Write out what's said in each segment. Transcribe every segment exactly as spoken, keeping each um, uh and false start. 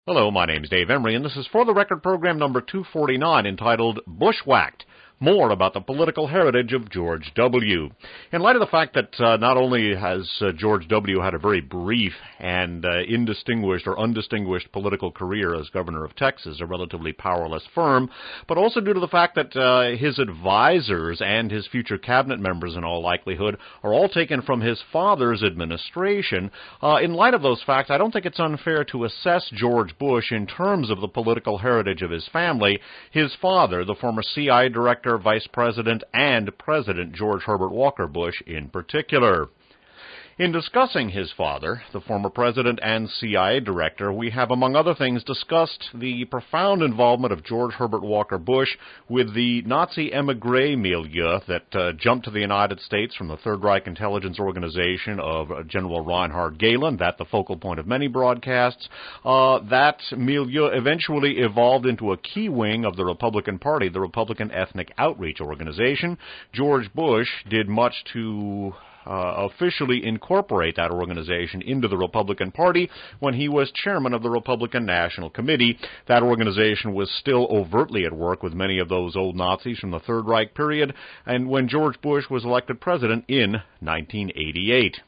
Hello, my name's Dave Emery, and this is For the Record program number two forty-nine, entitled Bushwhacked. More about the political heritage of George W. In light of the fact that uh, not only has uh, George W. had a very brief and uh, indistinguished or undistinguished political career as governor of Texas, a relatively powerless firm, but also due to the fact that uh, his advisors and his future cabinet members, in all likelihood, are all taken from his father's administration, uh, in light of those facts, I don't think it's unfair to assess George Bush in terms of the political heritage of his family. His father, the former C I A director, Vice President, and President George Herbert Walker Bush in particular. In discussing his father, the former president and C I A director, we have, among other things, discussed the profound involvement of George Herbert Walker Bush with the Nazi émigré milieu that uh, jumped to the United States from the Third Reich intelligence organization of uh, General Reinhard Gehlen, that the focal point of many broadcasts. Uh, that milieu eventually evolved into a key wing of the Republican Party, the Republican Ethnic Outreach Organization. George Bush did much to Uh, officially incorporate that organization into the Republican Party when he was chairman of the Republican National Committee. That organization was still overtly at work with many of those old Nazis from the Third Reich period, and when George Bush was elected president in nineteen eighty-eight.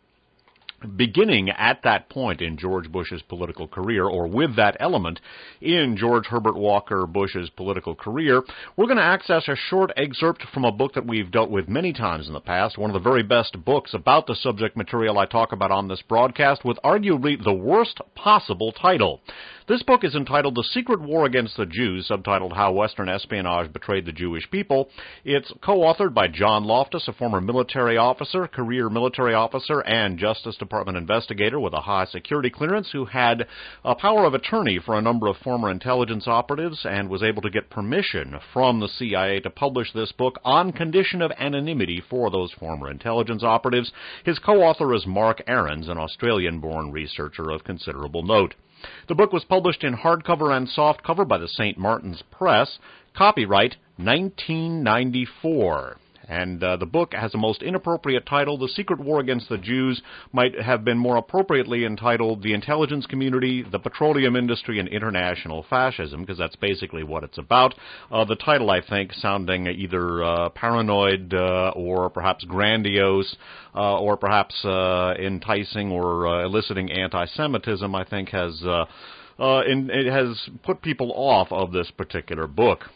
Beginning at that point in George Bush's political career, or with that element in George Herbert Walker Bush's political career, we're going to access a short excerpt from a book that we've dealt with many times in the past, one of the very best books about the subject material I talk about on this broadcast, with arguably the worst possible title. This book is entitled The Secret War Against the Jews, subtitled How Western Espionage Betrayed the Jewish People. It's co-authored by John Loftus, a former military officer, career military officer, and Justice Department investigator with a high security clearance who had a power of attorney for a number of former intelligence operatives and was able to get permission from the C I A to publish this book on condition of anonymity for those former intelligence operatives. His co-author is Mark Ahrens, an Australian-born researcher of considerable note. The book was published in hardcover and softcover by the Saint Martin's Press, copyright nineteen ninety-four. And uh, the book has a most inappropriate title. The Secret War Against the Jews might have been more appropriately entitled The Intelligence Community, the Petroleum Industry, and International Fascism, because that's basically what it's about. Uh, the title, I think, sounding either uh, paranoid uh, or perhaps grandiose uh, or perhaps uh, enticing or uh, eliciting anti-Semitism, I think, has, uh, uh, in, it has put people off of this particular book.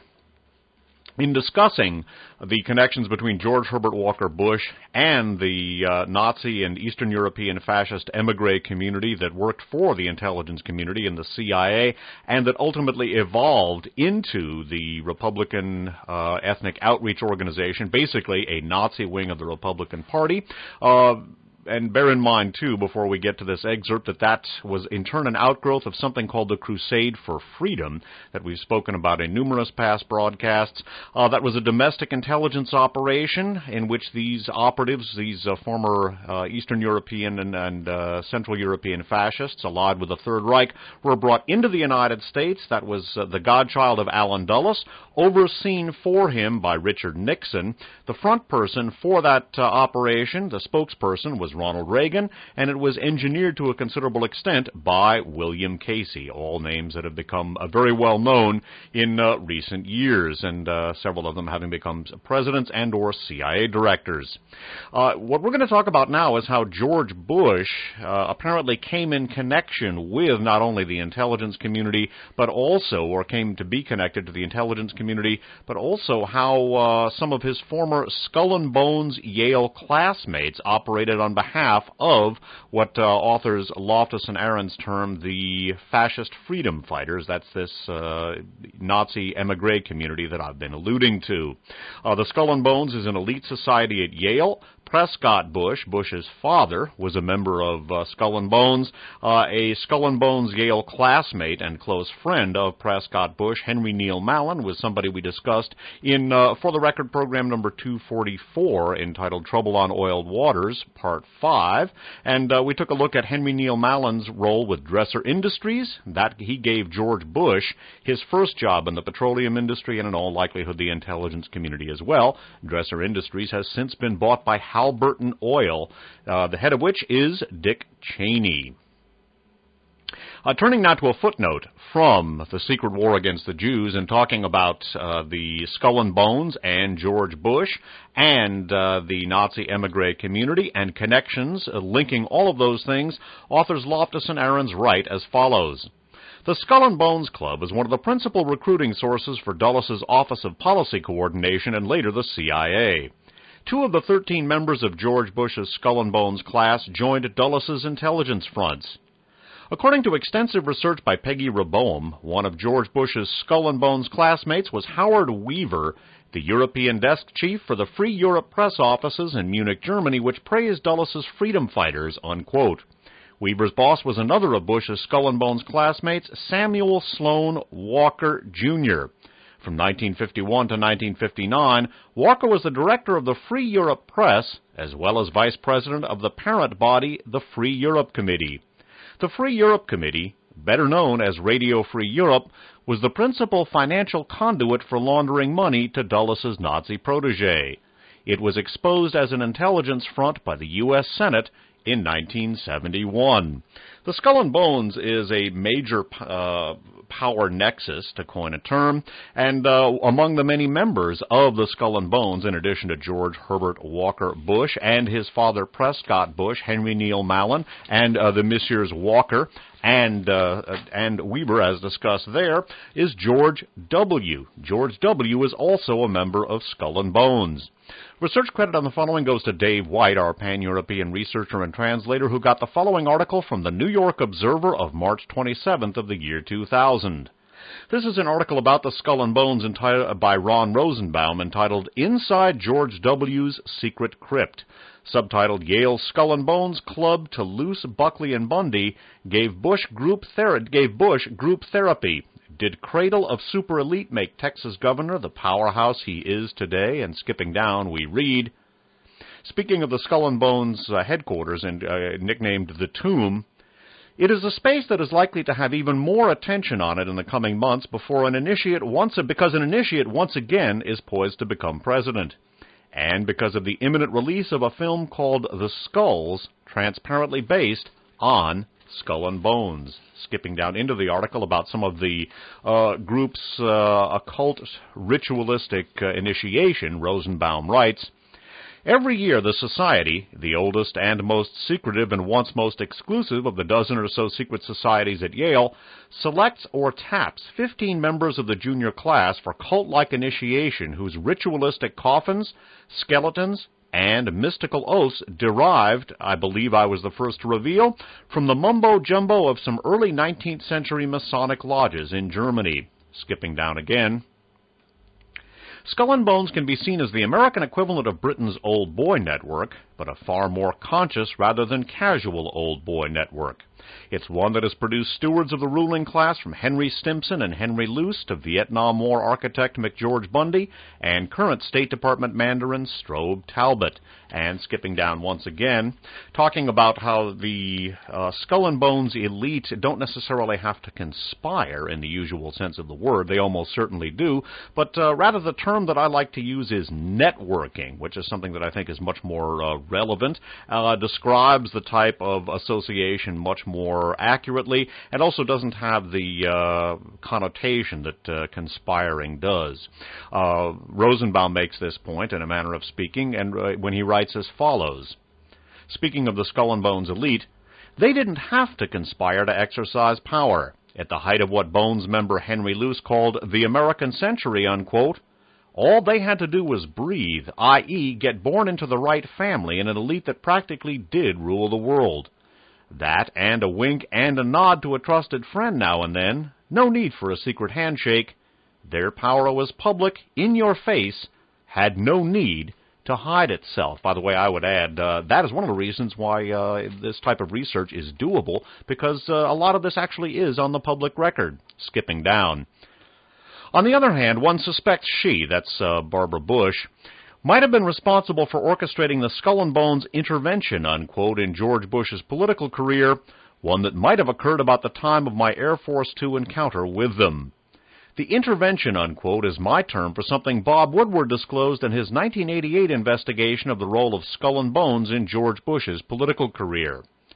In discussing the connections between George Herbert Walker Bush and the uh, Nazi and Eastern European fascist émigré community that worked for the intelligence community and the C I A, and that ultimately evolved into the Republican uh, Ethnic Outreach Organization, basically a Nazi wing of the Republican Party, uh, and bear in mind, too, before we get to this excerpt, that that was in turn an outgrowth of something called the Crusade for Freedom that we've spoken about in numerous past broadcasts. Uh, that was a domestic intelligence operation in which these operatives, these uh, former uh, Eastern European and, and uh, Central European fascists allied with the Third Reich, were brought into the United States. That was uh, the godchild of Allen Dulles, overseen for him by Richard Nixon. The front person for that uh, operation, the spokesperson, was Ronald Reagan, and it was engineered to a considerable extent by William Casey, all names that have become uh, very well known in uh, recent years, and uh, several of them having become presidents and or C I A directors. Uh, what we're going to talk about now is how George Bush uh, apparently came in connection with not only the intelligence community, but also, or came to be connected to the intelligence community, but also how uh, some of his former Skull and Bones Yale classmates operated on behalf of what uh, authors Loftus and Ahrens term the fascist freedom fighters. That's this uh, Nazi émigré community that I've been alluding to. Uh, the Skull and Bones is an elite society at Yale. Prescott Bush, Bush's father, was a member of uh, Skull and Bones. Uh, a Skull and Bones Yale classmate and close friend of Prescott Bush, Henry Neil Mallon, was somebody we discussed in uh, For the Record program number two forty-four, entitled Trouble on Oiled Waters, Part five. And uh, we took a look at Henry Neil Mallon's role with Dresser Industries. That he gave George Bush his first job in the petroleum industry and in all likelihood the intelligence community as well. Dresser Industries has since been bought by Halliburton Oil, uh, the head of which is Dick Cheney. Uh, turning now to a footnote from the secret war against the Jews and talking about uh, the Skull and Bones and George Bush and uh, the Nazi emigre community and connections, uh, linking all of those things, authors Loftus and Ahrens write as follows. The Skull and Bones Club is one of the principal recruiting sources for Dulles' Office of Policy Coordination and later the C I A. Two of the thirteen members of George Bush's Skull and Bones class joined Dulles' intelligence fronts. According to extensive research by Peggy Reboam, one of George Bush's Skull and Bones classmates was Howard Weaver, the European desk chief for the Free Europe press offices in Munich, Germany, which praised Dulles' freedom fighters, unquote. Weaver's boss was another of Bush's Skull and Bones classmates, Samuel Sloan Walker, Junior From nineteen fifty-one to nineteen fifty-nine, Walker was the director of the Free Europe Press, as well as vice president of the parent body, the Free Europe Committee. The Free Europe Committee, better known as Radio Free Europe, was the principal financial conduit for laundering money to Dulles' Nazi protege. It was exposed as an intelligence front by the U S Senate in nineteen seventy-one. The Skull and Bones is a major uh, power nexus, to coin a term, and uh, among the many members of the Skull and Bones, in addition to George Herbert Walker Bush and his father Prescott Bush, Henry Neil Mallon, and uh, the Messieurs Walker and uh, and Weaver, as discussed there, is George W. George W. is also a member of Skull and Bones. Research credit on the following goes to Dave White, our pan-European researcher and translator, who got the following article from the New York Observer of March twenty-seventh of the year two thousand. This is an article about the Skull and Bones entitled, by Ron Rosenbaum entitled Inside George W.'s Secret Crypt. Subtitled Yale Skull and Bones Club to Luce, Buckley, and Bundy gave Bush group, thera- gave Bush group therapy. Did Cradle of Super Elite make Texas governor the powerhouse he is today? And skipping down, we read, speaking of the Skull and Bones uh, headquarters, and uh, nicknamed The Tomb, it is a space that is likely to have even more attention on it in the coming months before an initiate once, because an initiate once again is poised to become president. And because of the imminent release of a film called The Skulls, transparently based on Skull and Bones. Skipping down into the article about some of the uh, group's uh, occult ritualistic uh, initiation, Rosenbaum writes, every year the Society, the oldest and most secretive and once most exclusive of the dozen or so secret societies at Yale, selects or taps fifteen members of the junior class for cult-like initiation whose ritualistic coffins, skeletons, and mystical oaths derived, I believe I was the first to reveal, from the mumbo-jumbo of some early nineteenth century Masonic lodges in Germany. Skipping down again. Skull and Bones can be seen as the American equivalent of Britain's Old Boy Network, but a far more conscious rather than casual Old Boy Network. It's one that has produced stewards of the ruling class from Henry Stimson and Henry Luce to Vietnam War architect McGeorge Bundy and current State Department Mandarin Strobe Talbot. And skipping down once again, talking about how the uh, Skull and Bones elite don't necessarily have to conspire in the usual sense of the word. They almost certainly do. But uh, rather the term that I like to use is networking, which is something that I think is much more uh, relevant, uh, describes the type of association much more accurately, and also doesn't have the uh, connotation that uh, conspiring does. Uh, Rosenbaum makes this point in a manner of speaking, and uh, when he writes as follows, speaking of the Skull and Bones elite, they didn't have to conspire to exercise power. At the height of what Bones member Henry Luce called the American century, unquote, all they had to do was breathe, that is, get born into the right family in an elite that practically did rule the world. That, and a wink and a nod to a trusted friend now and then. No need for a secret handshake. Their power was public, in your face, had no need to hide itself. By the way, I would add, uh, that is one of the reasons why uh, this type of research is doable, because uh, a lot of this actually is on the public record. Skipping down. On the other hand, one suspects she, that's uh, Barbara Bush, might have been responsible for orchestrating the Skull and Bones intervention, unquote, in George Bush's political career, one that might have occurred about the time of my Air Force Two encounter with them. The intervention, unquote, is my term for something Bob Woodward disclosed in his nineteen eighty-eight investigation of the role of Skull and Bones in George Bush's political career.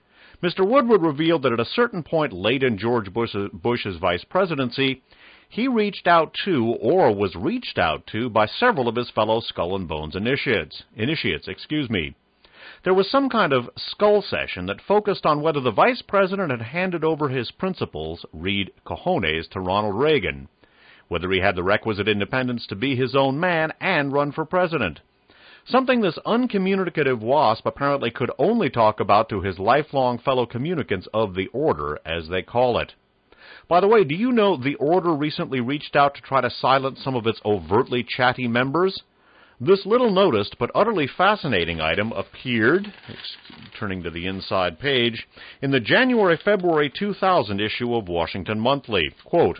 Mister Woodward revealed that at a certain point late in George Bush's, Bush's vice presidency, he reached out to, or was reached out to, by several of his fellow Skull and Bones initiates. Initiates, excuse me. There was some kind of skull session that focused on whether the vice president had handed over his principles, read cojones, to Ronald Reagan, whether he had the requisite independence to be his own man and run for president. Something this uncommunicative wasp apparently could only talk about to his lifelong fellow communicants of the Order, as they call it. By the way, do you know the Order recently reached out to try to silence some of its overtly chatty members? This little noticed but utterly fascinating item appeared, turning to the inside page, in the January February two thousand issue of Washington Monthly. Quote,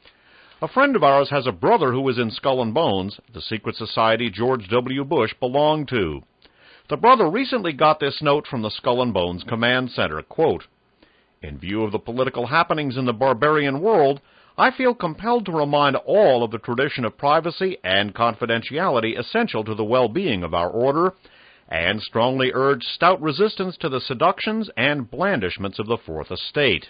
"A friend of ours has a brother who was in Skull and Bones, the secret society George W. Bush belonged to. The brother recently got this note from the Skull and Bones Command Center. Quote, in view of the political happenings in the barbarian world, I feel compelled to remind all of the tradition of privacy and confidentiality essential to the well-being of our order, and strongly urge stout resistance to the seductions and blandishments of the Fourth Estate."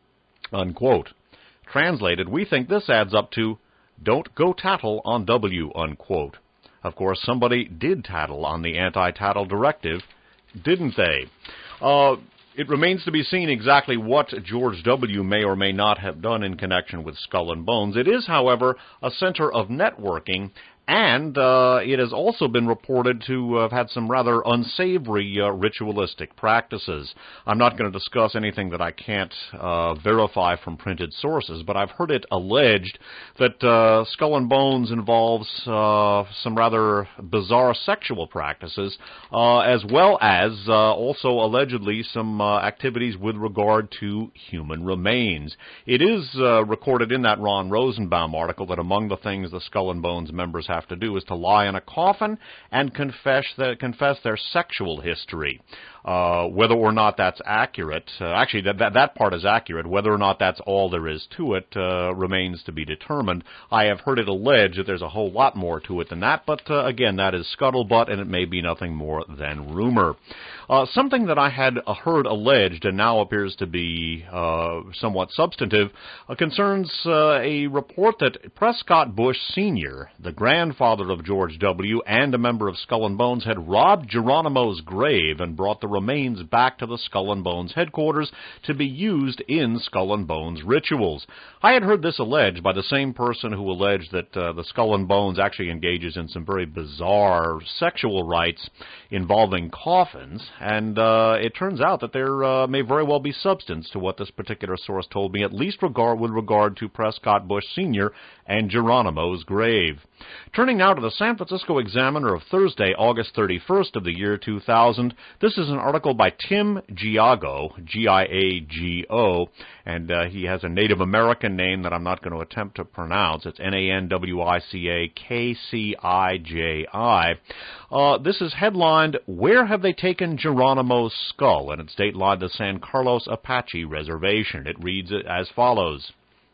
Unquote. Translated, we think this adds up to, don't go tattle on W, unquote. Of course, somebody did tattle on the anti-tattle directive, didn't they? Uh... It remains to be seen exactly what George W. may or may not have done in connection with Skull and Bones. It is, however, a center of networking, and uh, it has also been reported to have had some rather unsavory uh, ritualistic practices. I'm not going to discuss anything that I can't uh, verify from printed sources, but I've heard it alleged that uh, Skull and Bones involves uh, some rather bizarre sexual practices, uh, as well as uh, also allegedly some uh, activities with regard to human remains. It is uh, recorded in that Ron Rosenbaum article that among the things the Skull and Bones members have to do is to lie in a coffin and confess, the, confess their sexual history. Uh, whether or not that's accurate, uh, actually that, that that part is accurate, whether or not that's all there is to it uh, remains to be determined. I have heard it alleged that there's a whole lot more to it than that, but uh, again, that is scuttlebutt, and it may be nothing more than rumor. Uh, something that I had uh, heard alleged and now appears to be uh, somewhat substantive uh, concerns uh, a report that Prescott Bush Senior, the grandfather of George W. and a member of Skull and Bones, had robbed Geronimo's grave and brought the remains back to the Skull and Bones headquarters to be used in Skull and Bones rituals. I had heard this alleged by the same person who alleged that uh, the Skull and Bones actually engages in some very bizarre sexual rites involving coffins, and uh, it turns out that there uh, may very well be substance to what this particular source told me, at least regard with regard to Prescott Bush Senior and Geronimo's grave. Turning now to the San Francisco Examiner of Thursday, August thirty-first of the year two thousand. This is an article by Tim Giago, G I A G O, and uh, he has a Native American name that I'm not going to attempt to pronounce. It's N A N W I C A K C I J I. Uh, this is headlined, "Where Have They Taken Geronimo's Skull?" and it's datelined the San Carlos Apache Reservation. It reads as follows.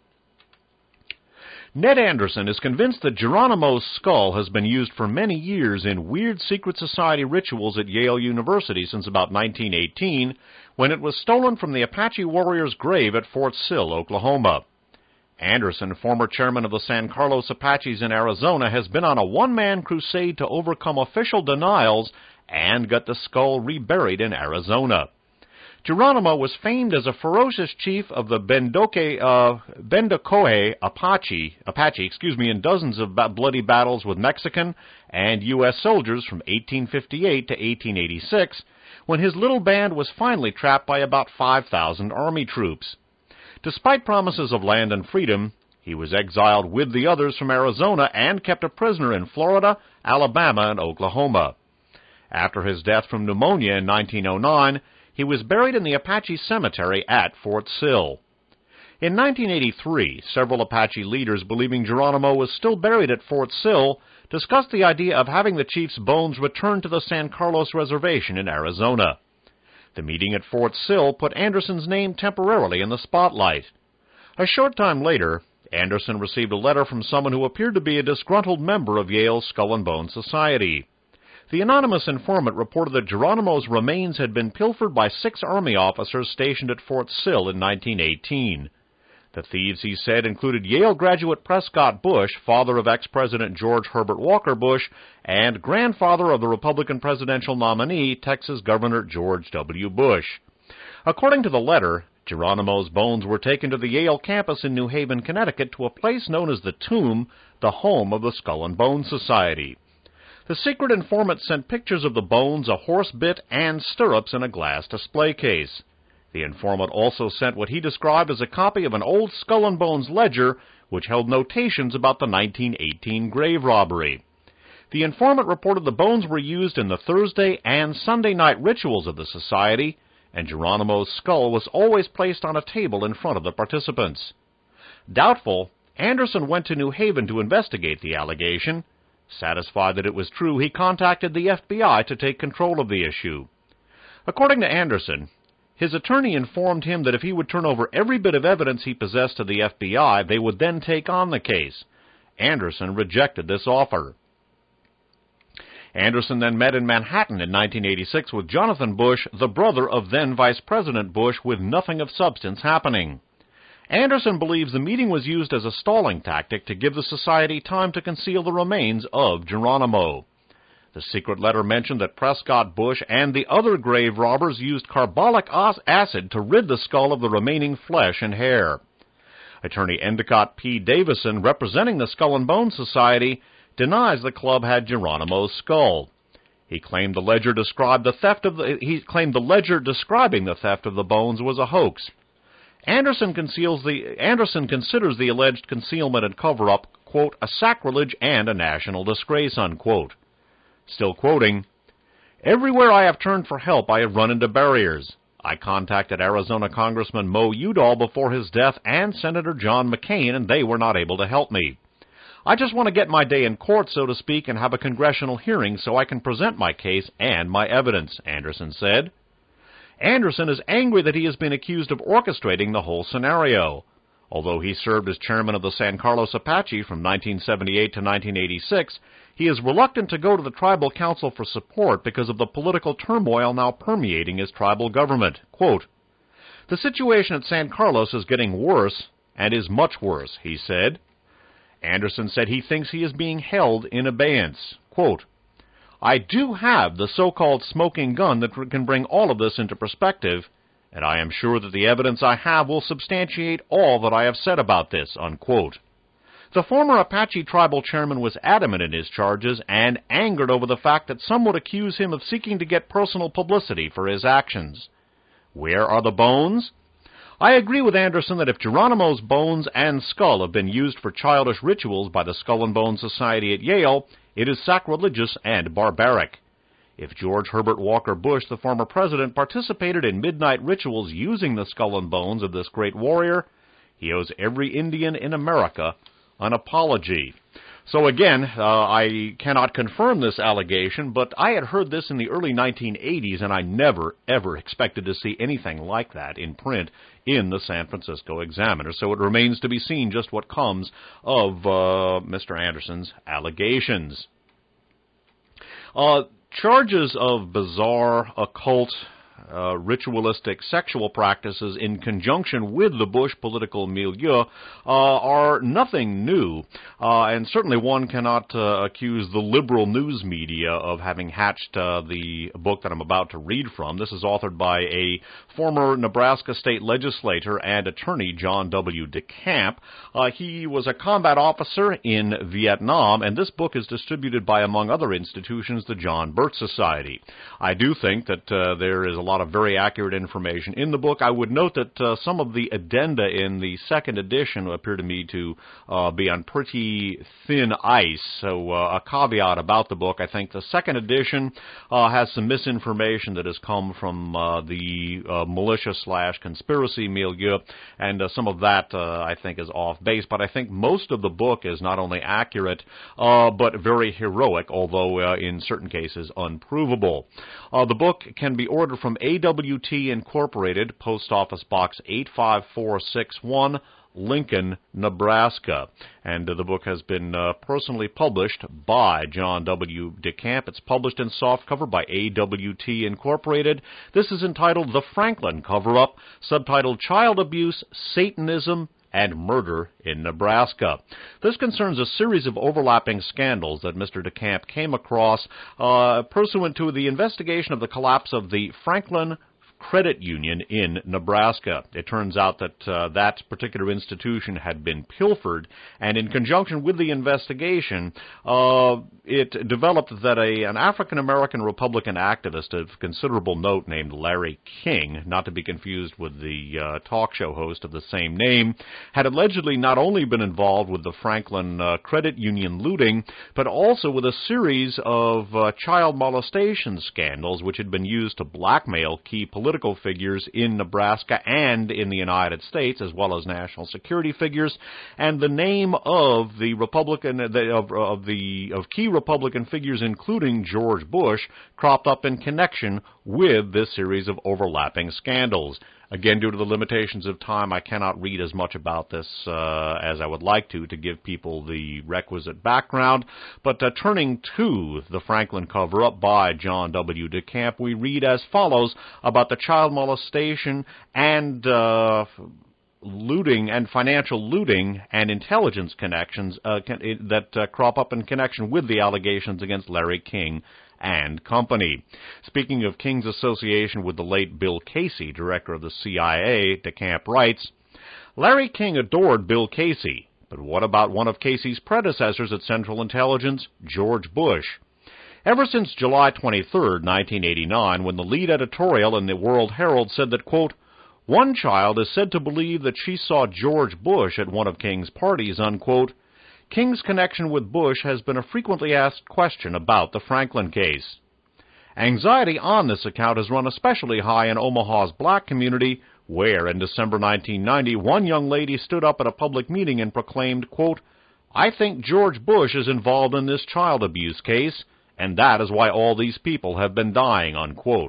Ned Anderson is convinced that Geronimo's skull has been used for many years in weird secret society rituals at Yale University since about nineteen eighteen, when it was stolen from the Apache warrior's grave at Fort Sill, Oklahoma. Anderson, former chairman of the San Carlos Apaches in Arizona, has been on a one-man crusade to overcome official denials and get the skull reburied in Arizona. Geronimo was famed as a ferocious chief of the Bendoque, uh, Bendocohe Apache, Apache, excuse me, in dozens of ba- bloody battles with Mexican and U S soldiers from eighteen fifty-eight to eighteen eighty-six, when his little band was finally trapped by about five thousand Army troops. Despite promises of land and freedom, he was exiled with the others from Arizona and kept a prisoner in Florida, Alabama, and Oklahoma. After his death from pneumonia in nineteen oh nine, he was buried in the Apache cemetery at Fort Sill. In nineteen eighty-three, several Apache leaders believing Geronimo was still buried at Fort Sill discussed the idea of having the chief's bones returned to the San Carlos Reservation in Arizona. The meeting at Fort Sill put Anderson's name temporarily in the spotlight. A short time later, Anderson received a letter from someone who appeared to be a disgruntled member of Yale's Skull and Bones Society. The anonymous informant reported that Geronimo's remains had been pilfered by six Army officers stationed at Fort Sill in nineteen eighteen. The thieves, he said, included Yale graduate Prescott Bush, father of ex-President George Herbert Walker Bush, and grandfather of the Republican presidential nominee, Texas Governor George W. Bush. According to the letter, Geronimo's bones were taken to the Yale campus in New Haven, Connecticut, to a place known as the Tomb, the home of the Skull and Bones Society. The secret informant sent pictures of the bones, a horse bit, and stirrups in a glass display case. The informant also sent what he described as a copy of an old Skull and Bones ledger, which held notations about the nineteen eighteen grave robbery. The informant reported the bones were used in the Thursday and Sunday night rituals of the society, and Geronimo's skull was always placed on a table in front of the participants. Doubtful, Anderson went to New Haven to investigate the allegation. Satisfied that it was true, he contacted the F B I to take control of the issue. According to Anderson, his attorney informed him that if he would turn over every bit of evidence he possessed to the F B I, they would then take on the case. Anderson rejected this offer. Anderson then met in Manhattan in nineteen eighty-six with Jonathan Bush, the brother of then Vice President Bush, with nothing of substance happening. Anderson believes the meeting was used as a stalling tactic to give the society time to conceal the remains of Geronimo. The secret letter mentioned that Prescott Bush and the other grave robbers used carbolic acid to rid the skull of the remaining flesh and hair. Attorney Endicott P. Davison, representing the Skull and Bones Society, denies the club had Geronimo's skull. He claimed the ledger described the theft of the he claimed the ledger describing the theft of the bones was a hoax. Anderson conceals the Anderson considers the alleged concealment and cover-up, quote, a sacrilege and a national disgrace, unquote. Still quoting, "Everywhere I have turned for help, I have run into barriers. I contacted Arizona Congressman Mo Udall before his death and Senator John McCain, and they were not able to help me. I just want to get my day in court, so to speak, and have a congressional hearing so I can present my case and my evidence," Anderson said. Anderson is angry that he has been accused of orchestrating the whole scenario. Although he served as chairman of the San Carlos Apache from nineteen seventy-eight to nineteen eighty-six, he is reluctant to go to the tribal council for support because of the political turmoil now permeating his tribal government. Quote, "The situation at San Carlos is getting worse, and is much worse," he said. Anderson said he thinks he is being held in abeyance. Quote, "I do have the so-called smoking gun that can bring all of this into perspective, and I am sure that the evidence I have will substantiate all that I have said about this," unquote. The former Apache tribal chairman was adamant in his charges and angered over the fact that some would accuse him of seeking to get personal publicity for his actions. Where are the bones? I agree with Anderson that if Geronimo's bones and skull have been used for childish rituals by the Skull and Bones Society at Yale, it is sacrilegious and barbaric. If George Herbert Walker Bush, the former president, participated in midnight rituals using the skull and bones of this great warrior, he owes every Indian in America an apology. So again, uh, I cannot confirm this allegation, but I had heard this in the early nineteen eighties, and I never, ever expected to see anything like that in print in the San Francisco Examiner. So it remains to be seen just what comes of uh, Mister Anderson's allegations. Uh, charges of bizarre, occult, Uh, ritualistic sexual practices in conjunction with the Bush political milieu uh, are nothing new, uh, and certainly one cannot uh, accuse the liberal news media of having hatched uh, the book that I'm about to read from. This is authored by a former Nebraska state legislator and attorney, John W. DeCamp. Uh, he was a combat officer in Vietnam, and this book is distributed by, among other institutions, the John Birch Society. I do think that uh, there is a lot of very accurate information in the book. I would note that uh, some of the addenda in the second edition appear to me to uh, be on pretty thin ice, so uh, a caveat about the book. I think the second edition uh, has some misinformation that has come from uh, the uh, militia slash conspiracy milieu, and uh, some of that uh, I think is off base, but I think most of the book is not only accurate, uh, but very heroic, although uh, in certain cases unprovable. Uh, the book can be ordered from A W T Incorporated, Post Office Box eight five four six one, Lincoln, Nebraska. And uh, the book has been uh, personally published by John W. DeCamp. It's published in softcover by A W T Incorporated. This is entitled The Franklin Cover-Up, subtitled Child Abuse, Satanism, and Murder in Nebraska. This concerns a series of overlapping scandals that Mister DeCamp came across uh, pursuant to the investigation of the collapse of the Franklin Credit Union in Nebraska. It turns out that uh, that particular institution had been pilfered, and in conjunction with the investigation, uh, it developed that a, an African-American Republican activist of considerable note named Larry King, not to be confused with the uh, talk show host of the same name, had allegedly not only been involved with the Franklin uh, Credit Union looting, but also with a series of uh, child molestation scandals which had been used to blackmail key political political figures in Nebraska and in the United States, as well as national security figures, and the name of the Republican of, of the of key Republican figures, including George Bush, cropped up in connection with this series of overlapping scandals. Again, due to the limitations of time, I cannot read as much about this uh, as I would like to to give people the requisite background. But uh, turning to the Franklin Cover-Up by John W. DeCamp, we read as follows about the child molestation and uh, looting and financial looting and intelligence connections uh, can, it, that uh, crop up in connection with the allegations against Larry King and Company. Speaking of King's association with the late Bill Casey, director of the C I A, DeCamp writes, Larry King adored Bill Casey, but what about one of Casey's predecessors at Central Intelligence, George Bush? Ever since July twenty-third, nineteen eighty-nine, when the lead editorial in the World Herald said that, quote, one child is said to believe that she saw George Bush at one of King's parties, unquote, King's connection with Bush has been a frequently asked question about the Franklin case. Anxiety on this account has run especially high in Omaha's black community, where in December nineteen ninety, one young lady stood up at a public meeting and proclaimed, quote, I think George Bush is involved in this child abuse case, and that is why all these people have been dying, unquote.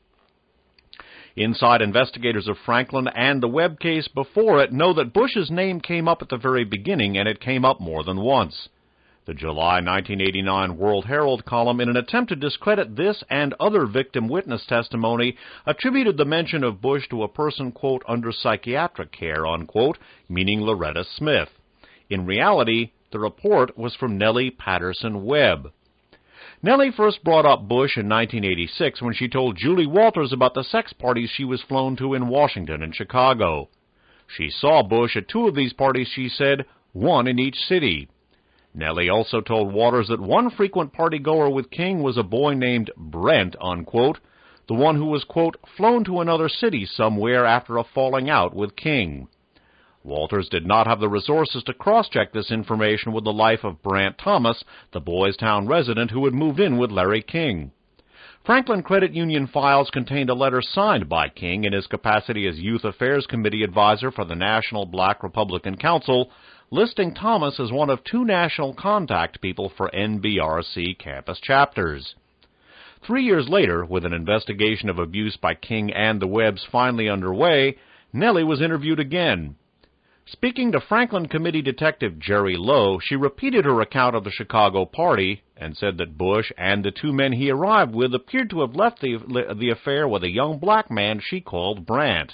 Inside investigators of Franklin and the Webb case before it know that Bush's name came up at the very beginning, and it came up more than once. The July nineteen eighty-nine World Herald column, in an attempt to discredit this and other victim witness testimony, attributed the mention of Bush to a person, quote, under psychiatric care, unquote, meaning Loretta Smith. In reality, the report was from Nellie Patterson Webb. Nellie first brought up Bush in nineteen eighty-six when she told Julie Walters about the sex parties she was flown to in Washington and Chicago. She saw Bush at two of these parties, she said, one in each city. Nellie also told Walters that one frequent party-goer with King was a boy named Brent, unquote, the one who was, quote, flown to another city somewhere after a falling out with King. Walters did not have the resources to cross-check this information with the life of Brant Thomas, the Boys Town resident who had moved in with Larry King. Franklin Credit Union files contained a letter signed by King in his capacity as Youth Affairs Committee advisor for the National Black Republican Council, listing Thomas as one of two national contact people for N B R C campus chapters. Three years later, with an investigation of abuse by King and the Webbs finally underway, Nellie was interviewed again. Speaking to Franklin Committee Detective Jerry Lowe, she repeated her account of the Chicago party and said that Bush and the two men he arrived with appeared to have left the, the affair with a young black man she called Brant.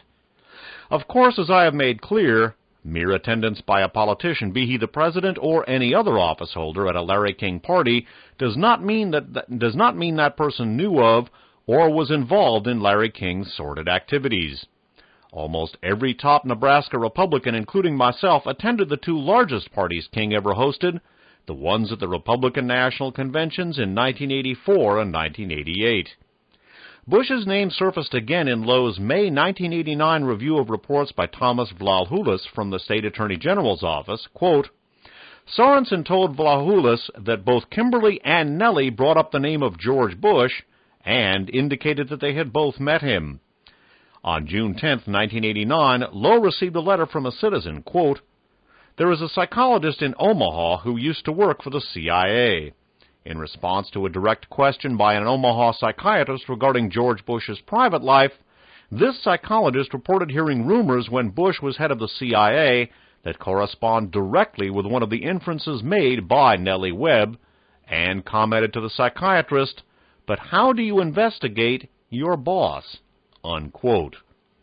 Of course, as I have made clear, mere attendance by a politician, be he the president or any other office holder at a Larry King party, does not mean that, that does not mean that person knew of or was involved in Larry King's sordid activities. Almost every top Nebraska Republican, including myself, attended the two largest parties King ever hosted, the ones at the Republican National Conventions in nineteen eighty-four and nineteen eighty-eight. Bush's name surfaced again in Lowe's May nineteen eighty-nine review of reports by Thomas Vlahoulis from the State Attorney General's office, quote, Sorensen told Vlahoulis that both Kimberly and Nellie brought up the name of George Bush and indicated that they had both met him. On June tenth, nineteen eighty-nine, Lowe received a letter from a citizen, quote, There is a psychologist in Omaha who used to work for the C I A. In response to a direct question by an Omaha psychiatrist regarding George Bush's private life, this psychologist reported hearing rumors when Bush was head of the C I A that correspond directly with one of the inferences made by Nellie Webb, and commented to the psychiatrist, "But how do you investigate your boss?" Unquote.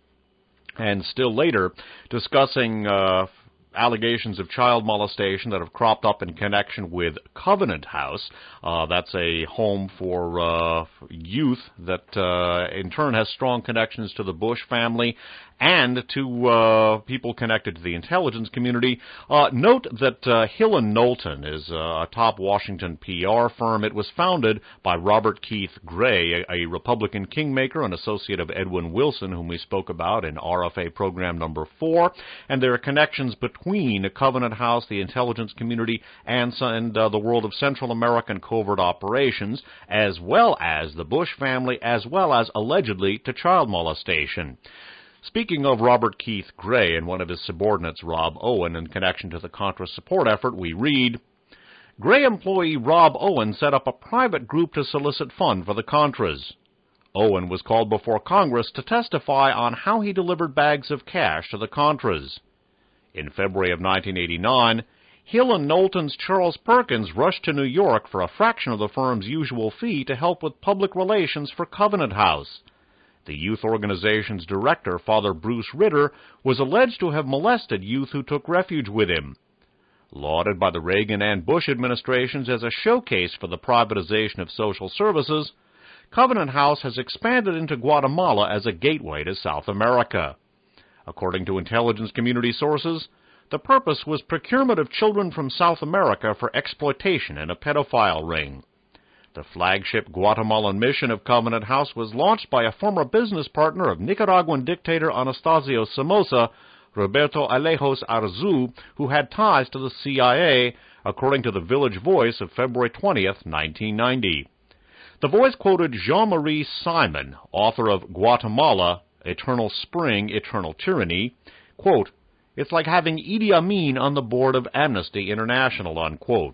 And still later, discussing uh, allegations of child molestation that have cropped up in connection with Covenant House. Uh, that's a home for uh, youth that uh, in turn has strong connections to the Bush family and to uh, people connected to the intelligence community. Uh, note that uh, Hill and Knowlton is uh, a top Washington P R firm. It was founded by Robert Keith Gray, a, a Republican kingmaker, an associate of Edwin Wilson, whom we spoke about in R F A program number four. And there are connections between Covenant House, the intelligence community, and, and uh, the world of Central American covert operations, as well as the Bush family, as well as allegedly to child molestation. Speaking of Robert Keith Gray and one of his subordinates, Rob Owen, in connection to the Contra support effort, we read, Gray employee Rob Owen set up a private group to solicit funds for the Contras. Owen was called before Congress to testify on how he delivered bags of cash to the Contras. In February of nineteen eighty-nine, Hill and Knowlton's Charles Perkins rushed to New York for a fraction of the firm's usual fee to help with public relations for Covenant House. The youth organization's director, Father Bruce Ritter, was alleged to have molested youth who took refuge with him. Lauded by the Reagan and Bush administrations as a showcase for the privatization of social services, Covenant House has expanded into Guatemala as a gateway to South America. According to intelligence community sources, the purpose was procurement of children from South America for exploitation in a pedophile ring. The flagship Guatemalan mission of Covenant House was launched by a former business partner of Nicaraguan dictator Anastasio Somoza, Roberto Alejos Arzu, who had ties to the C I A, according to the Village Voice of February twentieth, nineteen ninety. The Voice quoted Jean-Marie Simon, author of Guatemala, Eternal Spring, Eternal Tyranny, quote, "It's like having Idi Amin on the board of Amnesty International," unquote.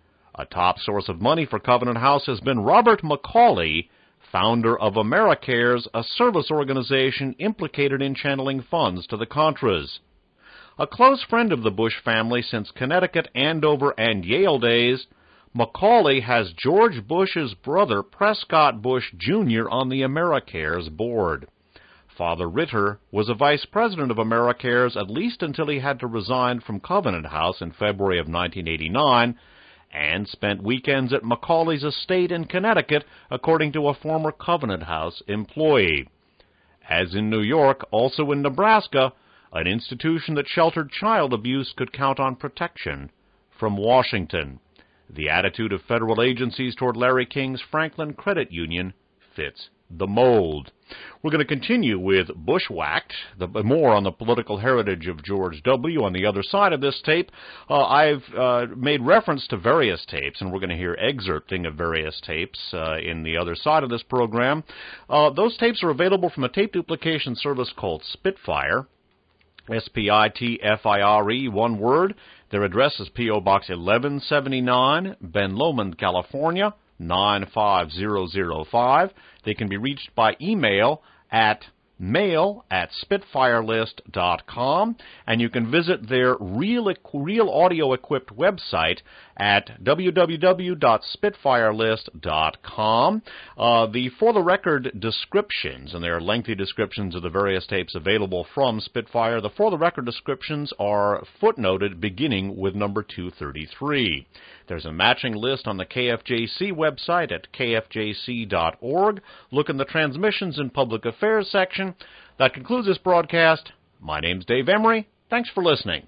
A top source of money for Covenant House has been Robert McCauley, founder of AmeriCares, a service organization implicated in channeling funds to the Contras. A close friend of the Bush family since Connecticut, Andover, and Yale days, McCauley has George Bush's brother, Prescott Bush Junior, on the AmeriCares board. Father Ritter was a vice president of AmeriCares at least until he had to resign from Covenant House in February of nineteen eighty-nine, and spent weekends at Macaulay's estate in Connecticut, according to a former Covenant House employee. As in New York, also in Nebraska, an institution that sheltered child abuse could count on protection from Washington. The attitude of federal agencies toward Larry King's Franklin Credit Union fits the mold. We're going to continue with Bushwhacked, the, more on the political heritage of George W. On the other side of this tape, uh, I've uh, made reference to various tapes, and we're going to hear excerpting of various tapes uh, in the other side of this program. Uh, those tapes are available from a tape duplication service called Spitfire, S P I T F I R E, one word. Their address is P O Box eleven seventy-nine, Ben Lomond, California, nine five zero zero five. They can be reached by email at mail at spitfirelist dot com, and you can visit their real, real audio-equipped website at w w w dot spitfirelist dot com. Uh, the for-the-record descriptions, and there are lengthy descriptions of the various tapes available from Spitfire, the for-the-record descriptions are footnoted beginning with number two thirty-three. There's a matching list on the K F J C website at k f j c dot org. Look in the Transmissions and Public Affairs section. That concludes this broadcast. My name's Dave Emery. Thanks for listening.